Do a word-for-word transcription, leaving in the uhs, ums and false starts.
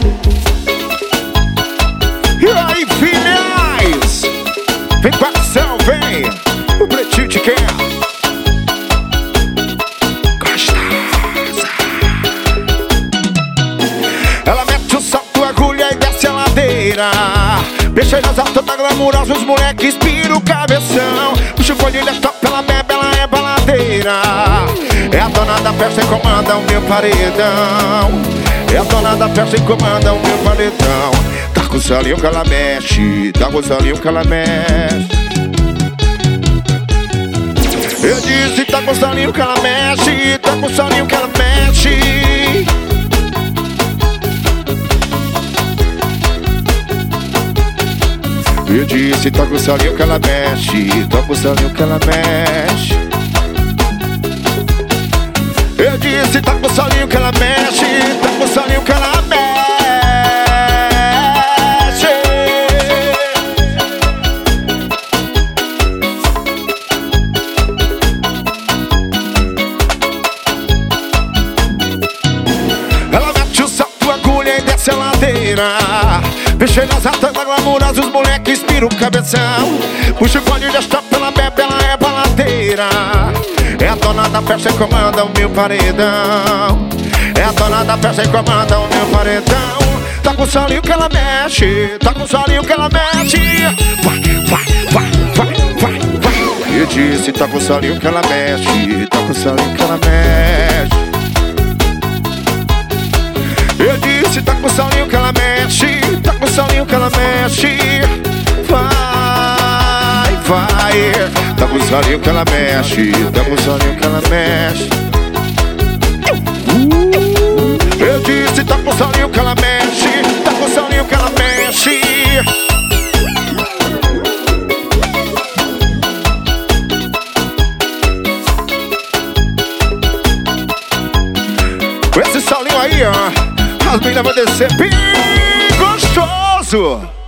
E aí, filhais? Vem com a ação, vem. O pretinho te quer. Gostosa. Ela mete o salto, agulha e desce a ladeira. Bicheiras altas, toda glamurosa, os moleques piram o cabeção. Puxa o folhinho, top, ela bebe, ela é baladeira. É a dona da festa e comanda o meu paredão. É a dona da festa e comanda o meu paredão. Tá com o salinho que ela mexe, tá com o salinho que ela mexe. Eu disse, tá com o salinho que ela mexe, tá com o salinho que ela mexe. Eu disse, toca o salinho que ela mexe, toca o salinho que ela mexe. Eu disse, toca o salinho que ela mexe, toca o salinho que ela mexe. Ela mete o salto, agulha e desce a ladeira. Bicheiras altas, glamurosas, os moleques piram o cabeção. Puxa o fone de stop, ela bebe, ela é baladeira. É a dona da festa e comanda o meu paredão. É a dona da festa e comanda o meu paredão. Tá com o salinho que ela mexe, tá com o salinho que ela mexe. Vai, vai, vai, vai, vai, vai. Eu disse, tá com o salinho que ela mexe, tá com o salinho que ela mexe. Eu disse, tá com o salinho que ela mexe, tá com o salinho que ela mexe. Vai, vai. Tá com o salinho que ela mexe, tá com o salinho que ela mexe. Eu disse, tá com o salinho que ela mexe, tá com o salinho que ela mexe. Com esse salinho aí, ó, as meninas vão descer bem gostoso.